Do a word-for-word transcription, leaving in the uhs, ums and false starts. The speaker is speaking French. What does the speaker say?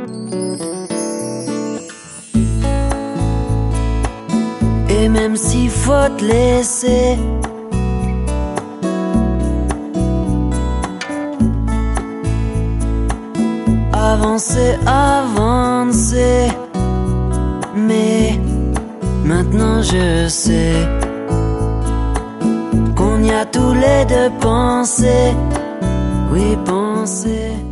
Et même s'il faut te laisser, avancer, avancer, mais maintenant je sais qu'on y a tous les deux pensé, oui pensé.